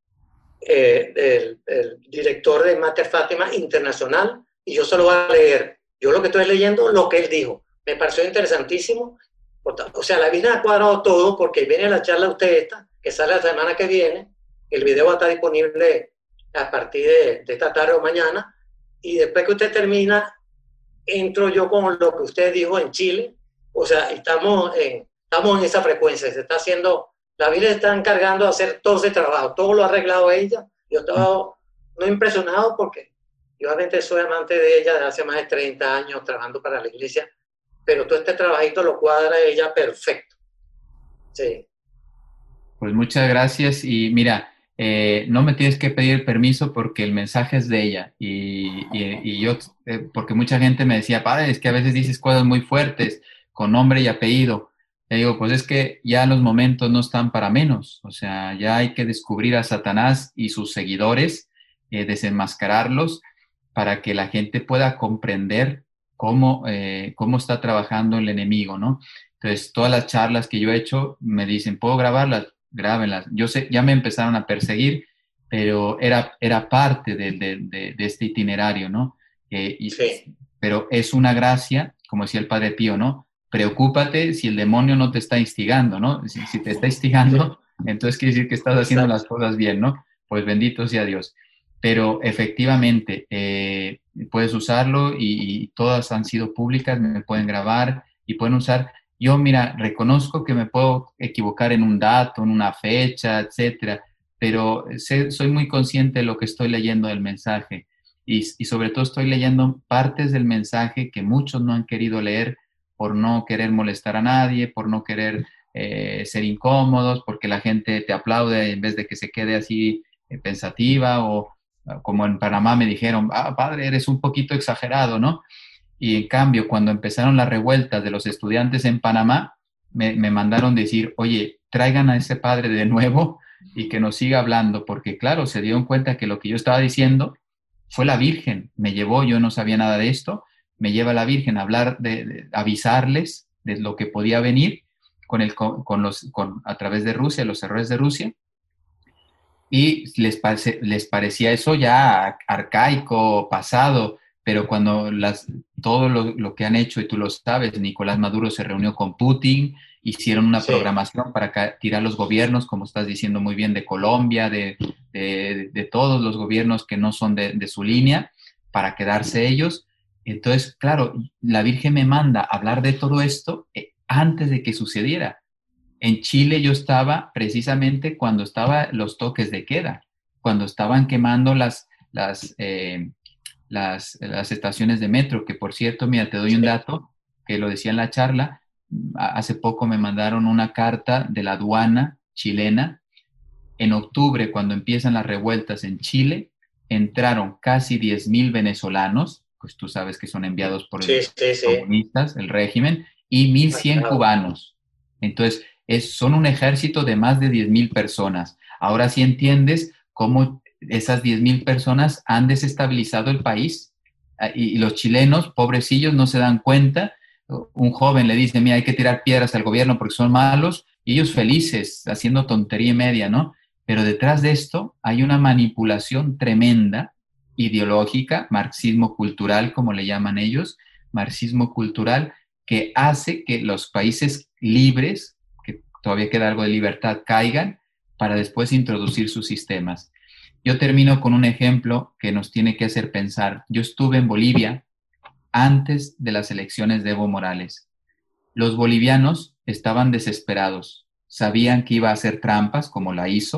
el director de Mater Fátima Internacional, y yo se lo voy a leer. Yo lo que estoy leyendo, lo que él dijo. Me pareció interesantísimo. O sea, la Virgen ha cuadrado todo, porque viene la charla usted esta, que sale la semana que viene. El video va a estar disponible a partir de esta tarde o mañana. Y después que usted termina, entro yo con lo que usted dijo en Chile. O sea, estamos en esa frecuencia. Se está haciendo... La Virgen está encargando de hacer todo ese trabajo, todo lo ha arreglado ella. Yo estaba no impresionado porque yo realmente soy amante de ella desde hace más de 30 años trabajando para la iglesia, pero todo este trabajito lo cuadra ella perfecto. Sí. Pues muchas gracias y mira, no me tienes que pedir permiso porque el mensaje es de ella y yo, porque mucha gente me decía, padre, es que a veces dices cosas muy fuertes con nombre y apellido. Le digo, pues es que ya los momentos no están para menos, o sea, ya hay que descubrir a Satanás y sus seguidores, desenmascararlos para que la gente pueda comprender cómo está trabajando el enemigo, ¿no? Entonces, todas las charlas que yo he hecho me dicen, ¿puedo grabarlas? Grábenlas. Yo sé, ya me empezaron a perseguir, pero era parte de este itinerario, ¿no? Sí. Pero es una gracia, como decía el Padre Pío, ¿no? Preocúpate si el demonio no te está instigando, ¿no? Si te está instigando, entonces quiere decir que estás haciendo las cosas bien, ¿no? Pues bendito sea Dios. Pero efectivamente, puedes usarlo y todas han sido públicas, me pueden grabar y pueden usar. Yo, mira, reconozco que me puedo equivocar en un dato, en una fecha, etcétera, pero soy muy consciente de lo que estoy leyendo del mensaje y sobre todo estoy leyendo partes del mensaje que muchos no han querido leer por no querer molestar a nadie, por no querer ser incómodos, porque la gente te aplaude en vez de que se quede así pensativa o como en Panamá me dijeron, padre, eres un poquito exagerado, ¿no? Y en cambio, cuando empezaron las revueltas de los estudiantes en Panamá, me mandaron decir, oye, traigan a ese padre de nuevo y que nos siga hablando, porque claro, se dieron cuenta que lo que yo estaba diciendo fue la Virgen, me llevó, yo no sabía nada de esto, me lleva la Virgen a hablar, de avisarles de lo que podía venir a través de Rusia, los errores de Rusia, y les parecía eso ya arcaico, pasado, pero cuando todo lo que han hecho, y tú lo sabes, Nicolás Maduro se reunió con Putin, hicieron una programación para tirar los gobiernos, como estás diciendo muy bien, de Colombia, de todos los gobiernos que no son de su línea, para quedarse ellos. Entonces, claro, la Virgen me manda a hablar de todo esto antes de que sucediera. En Chile yo estaba precisamente cuando estaban los toques de queda, cuando estaban quemando las estaciones de metro, que por cierto, mira, te doy un dato que lo decía en la charla. Hace poco me mandaron una carta de la aduana chilena. En octubre, cuando empiezan las revueltas en Chile, entraron casi 10,000 venezolanos, pues tú sabes que son enviados por los comunistas, el régimen, y 1,100 cubanos. Entonces, son un ejército de más de 10,000 personas. Ahora sí entiendes cómo esas 10,000 personas han desestabilizado el país y los chilenos, pobrecillos, no se dan cuenta. Un joven le dice, mira, hay que tirar piedras al gobierno porque son malos, y ellos felices, haciendo tontería y media, ¿no? Pero detrás de esto hay una manipulación tremenda, ideológica, marxismo cultural, como le llaman ellos, marxismo cultural, que hace que los países libres, que todavía queda algo de libertad, caigan para después introducir sus sistemas. Yo termino con un ejemplo que nos tiene que hacer pensar. Yo estuve en Bolivia antes de las elecciones de Evo Morales Los bolivianos estaban desesperados, sabían que iba a hacer trampas, como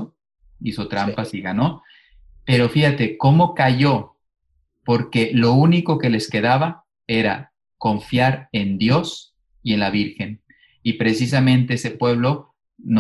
hizo trampas y ganó, pero fíjate cómo cayó, porque lo único que les quedaba era confiar en Dios y en la Virgen. Y precisamente ese pueblo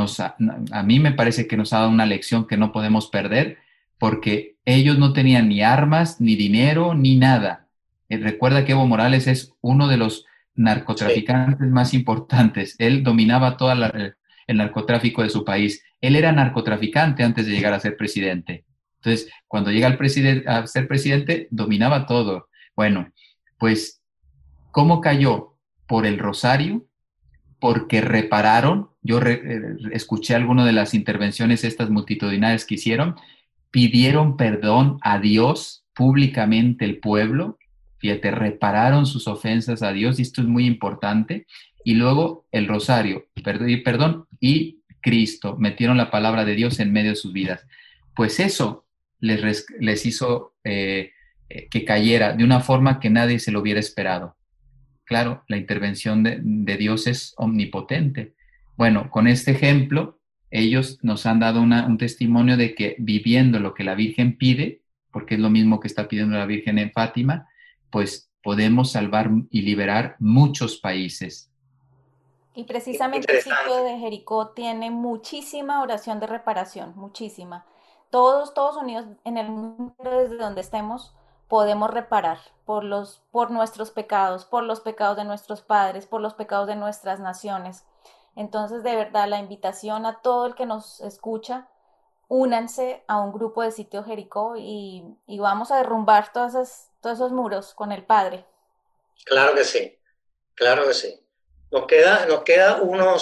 a mí me parece que nos ha dado una lección que no podemos perder, porque ellos no tenían ni armas, ni dinero, ni nada. Recuerda que Evo Morales es uno de los narcotraficantes más importantes. Él dominaba todo el narcotráfico de su país. Él era narcotraficante antes de llegar a ser presidente. Entonces, cuando llega a ser presidente, dominaba todo. Bueno, pues, ¿cómo cayó? Por el Rosario, porque repararon. Escuché algunas de las intervenciones estas multitudinarias que hicieron, pidieron perdón a Dios públicamente el pueblo, fíjate, repararon sus ofensas a Dios, y esto es muy importante, y luego el Rosario, perdón, y Cristo, metieron la palabra de Dios en medio de sus vidas. Pues eso les hizo que cayera de una forma que nadie se lo hubiera esperado. Claro, la intervención de Dios es omnipotente. Bueno, con este ejemplo, ellos nos han dado un testimonio de que viviendo lo que la Virgen pide, porque es lo mismo que está pidiendo la Virgen en Fátima, pues podemos salvar y liberar muchos países. Y precisamente el sitio de Jericó tiene muchísima oración de reparación, muchísima. Todos unidos en el mundo, desde donde estemos, podemos reparar por nuestros pecados, por los pecados de nuestros padres, por los pecados de nuestras naciones. Entonces, de verdad, la invitación a todo el que nos escucha, únanse a un grupo de sitio Jericó y vamos a derrumbar todos esos muros con el Padre. Claro que sí, claro que sí. Nos queda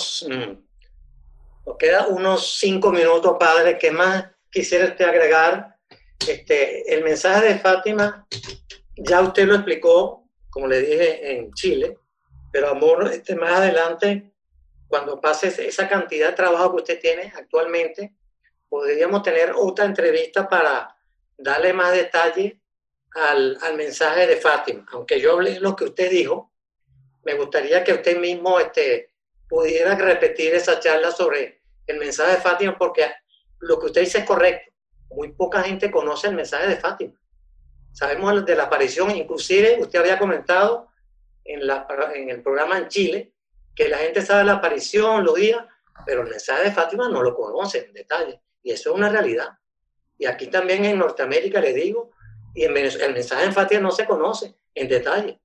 unos 5 minutos, padre. ¿Qué más quisiera usted agregar? El mensaje de Fátima, ya usted lo explicó, como le dije, en Chile, pero amor, más adelante, cuando pase esa cantidad de trabajo que usted tiene actualmente, podríamos tener otra entrevista para darle más detalle al mensaje de Fátima. Aunque yo hablé lo que usted dijo, me gustaría que usted mismo pudiera repetir esa charla sobre el mensaje de Fátima, porque lo que usted dice es correcto. Muy poca gente conoce el mensaje de Fátima. Sabemos de la aparición, inclusive usted había comentado en el programa en Chile, que la gente sabe la aparición, los días, pero el mensaje de Fátima no lo conoce en detalle. Y eso es una realidad. Y aquí también en Norteamérica, le digo, y el mensaje de Fátima no se conoce en detalle.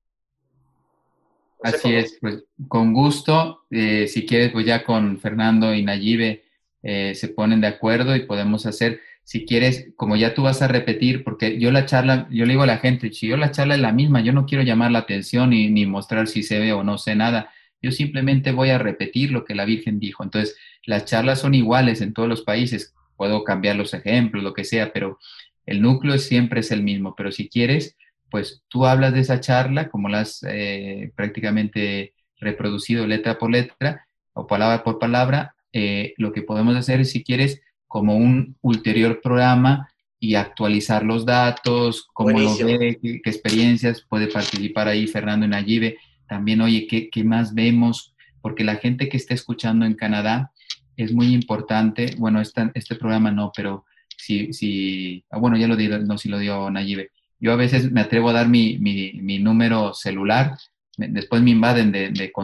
Así es, pues con gusto, si quieres, pues ya con Fernando y Nayibe se ponen de acuerdo y podemos hacer, si quieres, como ya tú vas a repetir, porque yo le digo a la gente, si yo la charla es la misma, yo no quiero llamar la atención ni mostrar si se ve o no sé nada, yo simplemente voy a repetir lo que la Virgen dijo. Entonces, las charlas son iguales en todos los países, puedo cambiar los ejemplos, lo que sea, pero el núcleo siempre es el mismo. Pero si quieres, pues tú hablas de esa charla, como la has prácticamente reproducido letra por letra o palabra por palabra. Lo que podemos hacer es, si quieres, como un ulterior programa y actualizar los datos, cómo lo ve, qué experiencias, puede participar ahí Fernando y Nayibe. También, oye, ¿qué más vemos? Porque la gente que está escuchando en Canadá es muy importante. Bueno, este programa no, pero bueno, ya lo dio, no, si lo dio Nayibe. Yo a veces me atrevo a dar mi número celular, después me invaden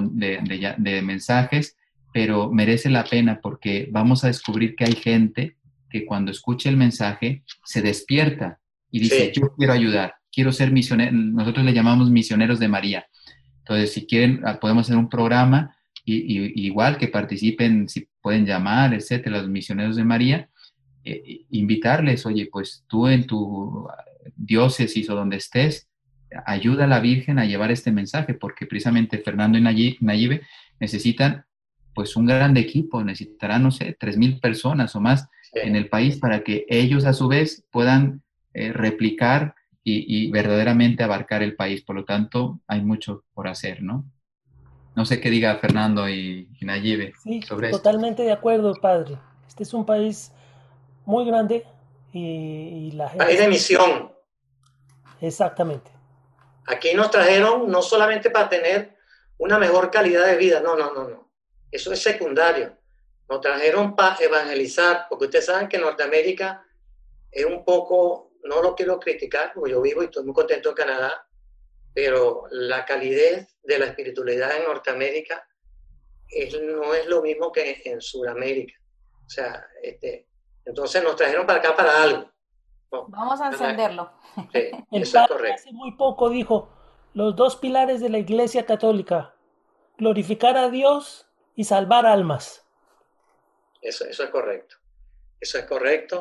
de mensajes, pero merece la pena porque vamos a descubrir que hay gente que cuando escucha el mensaje se despierta y dice, yo quiero ayudar, quiero ser misionero. Nosotros le llamamos misioneros de María. Entonces, si quieren, podemos hacer un programa y igual que participen, si pueden llamar, etcétera, los misioneros de María, invitarles, oye, pues tú en tu diócesis o donde estés, ayuda a la Virgen a llevar este mensaje, porque precisamente Fernando y Nayibe necesitan pues un gran equipo, necesitarán, no sé, 3,000 personas o más en el país para que ellos a su vez puedan replicar y verdaderamente abarcar el país. Por lo tanto, hay mucho por hacer, ¿no? No sé qué diga Fernando y Nayibe sobre esto. Totalmente de acuerdo, padre. Este es un país muy grande y la gente... País de misión. Exactamente. Aquí nos trajeron no solamente para tener una mejor calidad de vida. No. Eso es secundario. Nos trajeron para evangelizar, porque ustedes saben que Norteamérica es un poco, no lo quiero criticar, porque yo vivo y estoy muy contento en Canadá, pero la calidez de la espiritualidad en Norteamérica no es lo mismo que en Sudamérica. O sea, entonces nos trajeron para acá para algo. ¿No? Vamos a encenderlo. Sí, El eso es Papa correcto. hace muy poco dijo, los dos pilares de la Iglesia Católica, glorificar a Dios y salvar almas. Eso es correcto. Eso es correcto.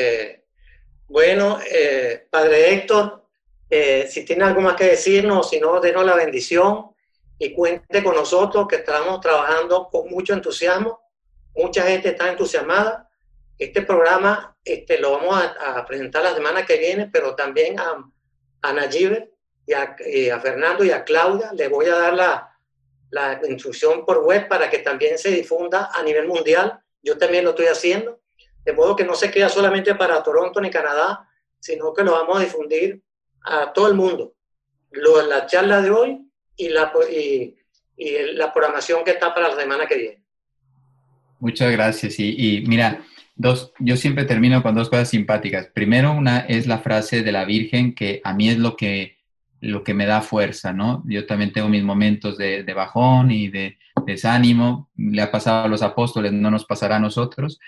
Bueno, Padre Héctor, si tiene algo más que decirnos, si no, denos la bendición y cuente con nosotros, que estamos trabajando con mucho entusiasmo. Mucha gente está entusiasmada. Este programa lo vamos a presentar la semana que viene, pero también a Nayibe y a Fernando y a Claudia les voy a dar la instrucción por web para que también se difunda a nivel mundial. Yo también lo estoy haciendo, de modo que no se queda solamente para Toronto ni Canadá, sino que lo vamos a difundir a todo el mundo. La charla de hoy y la programación que está para la semana que viene. Muchas gracias. Y mira, yo siempre termino con dos cosas simpáticas. Primero, una es la frase de la Virgen, que a mí es lo que me da fuerza, ¿no? Yo también tengo mis momentos de bajón y de desánimo. Le ha pasado a los apóstoles, no nos pasará a nosotros.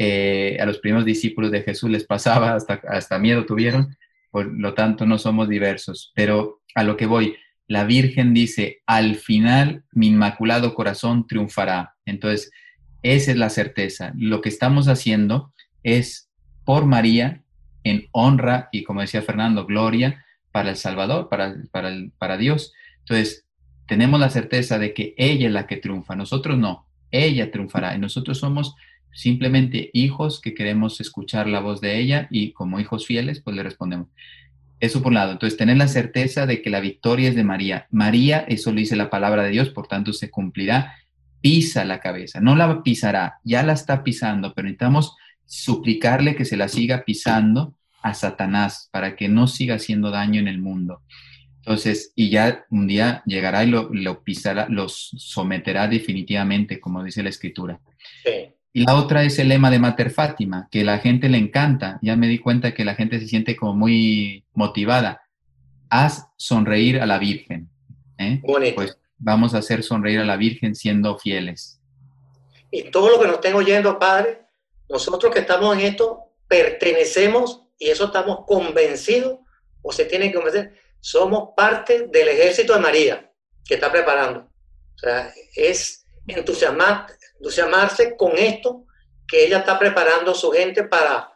A los primeros discípulos de Jesús les pasaba, hasta miedo tuvieron. Por lo tanto, no somos diversos. Pero a lo que voy, la Virgen dice, al final mi inmaculado corazón triunfará. Entonces, esa es la certeza. Lo que estamos haciendo es por María, en honra y, como decía Fernando, gloria para el Salvador, para Dios. Entonces, tenemos la certeza de que ella es la que triunfa. Nosotros no. Ella triunfará. Y nosotros somos simplemente hijos que queremos escuchar la voz de ella y como hijos fieles, pues le respondemos. Eso por un lado. Entonces, tener la certeza de que la victoria es de María. María, eso lo dice la palabra de Dios, por tanto se cumplirá. Pisa la cabeza, no la pisará, ya la está pisando, pero necesitamos suplicarle que se la siga pisando a Satanás para que no siga haciendo daño en el mundo. Entonces, y ya un día llegará y lo pisará, los someterá definitivamente, como dice la Escritura. Sí. Y la otra es el lema de Mater Fátima, que a la gente le encanta. Ya me di cuenta que la gente se siente como muy motivada. Haz sonreír a la Virgen. Bonito. Pues vamos a hacer sonreír a la Virgen siendo fieles. Y todo lo que nos estén oyendo, Padre, nosotros que estamos en esto, pertenecemos, y eso estamos convencidos, o se tiene que convencer, somos parte del ejército de María, que está preparando. O sea, es entusiasmarse con esto, que ella está preparando a su gente para,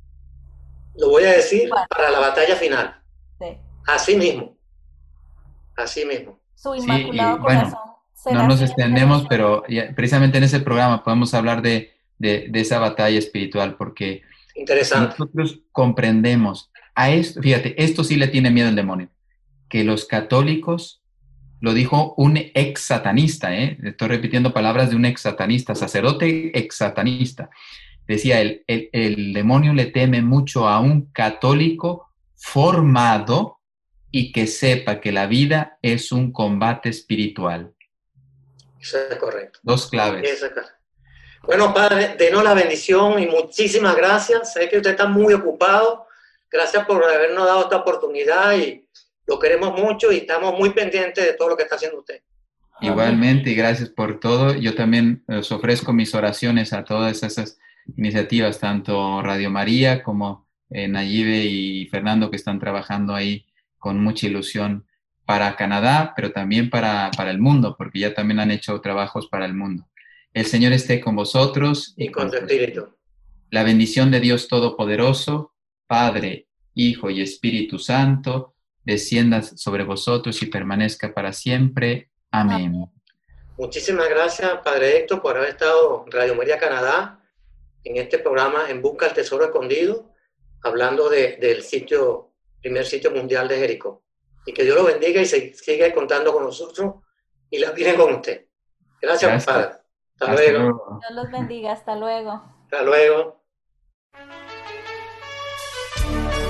lo voy a decir, para la batalla final. Sí. Así mismo. Así mismo. Su inmaculado corazón. Bueno, no nos extendemos, pero precisamente en ese programa podemos hablar de esa batalla espiritual, porque interesante. Nosotros comprendemos a esto, fíjate, esto sí le tiene miedo el demonio, que los católicos, lo dijo un ex satanista, estoy repitiendo palabras de un ex satanista, sacerdote ex satanista, decía el demonio le teme mucho a un católico formado y que sepa que la vida es un combate espiritual. Eso es correcto. Dos claves. Eso es correcto. Bueno, Padre, denos la bendición y muchísimas gracias. Sé que usted está muy ocupado. Gracias por habernos dado esta oportunidad y lo queremos mucho y estamos muy pendientes de todo lo que está haciendo usted. Igualmente, y gracias por todo. Yo también os ofrezco mis oraciones a todas esas iniciativas, tanto Radio María como Nayibe y Fernando, que están trabajando ahí con mucha ilusión para Canadá, pero también para el mundo, porque ya también han hecho trabajos para el mundo. El Señor esté con vosotros. Y con tu espíritu. La bendición de Dios Todopoderoso, Padre, Hijo y Espíritu Santo, descienda sobre vosotros y permanezca para siempre. Amén. Muchísimas gracias, Padre Héctor, por haber estado en Radio María Canadá, en este programa En Busca del Tesoro Escondido, hablando del primer sitio mundial de Jericó. Y que Dios lo bendiga y se siga contando con nosotros y la Virgen con usted. Gracias. Padre. Hasta luego. Dios los bendiga. Hasta luego. Hasta luego.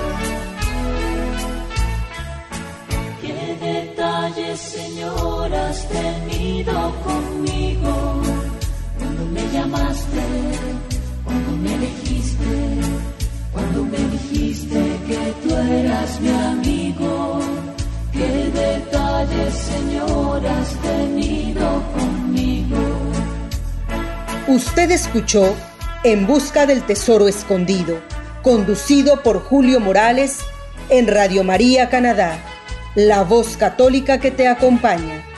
Qué detalles, Señora, has tenido conmigo, cuando me llamaste, cuando me elegiste, cuando me dijiste que tú eras mi amigo. Qué detalles, Señor, has tenido conmigo. Usted escuchó En Busca del Tesoro Escondido, conducido por Julio Morales en Radio María Canadá, la voz católica que te acompaña.